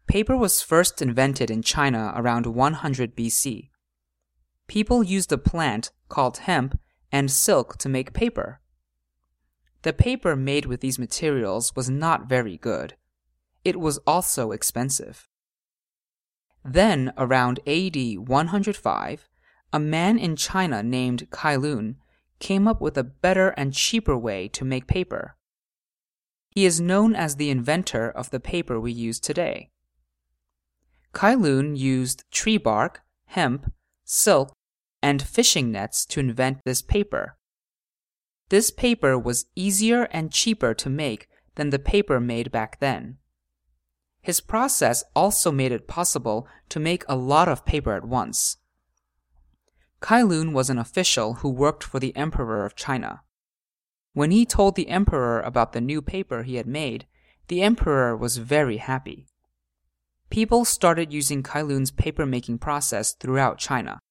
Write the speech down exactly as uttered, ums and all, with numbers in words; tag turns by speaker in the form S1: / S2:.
S1: Paper was first invented in China around one hundred B C. People used a plant called hemp and silk to make paper. The paper made with these materials was not very good. It was also expensive. Then, around A D one hundred five, a man in China named Kai Lun came up with a better and cheaper way to make paper. He is known as the inventor of the paper we use today. Kai Lun used tree bark, hemp, silk, and fishing nets to invent this paper. This paper was easier and cheaper to make than the paper made back then. His process also made it possible to make a lot of paper at once. Kai Lun was an official who worked for the Emperor of China. When he told the Emperor about the new paper he had made, the Emperor was very happy. People started using Kai Lun's paper-making process throughout China.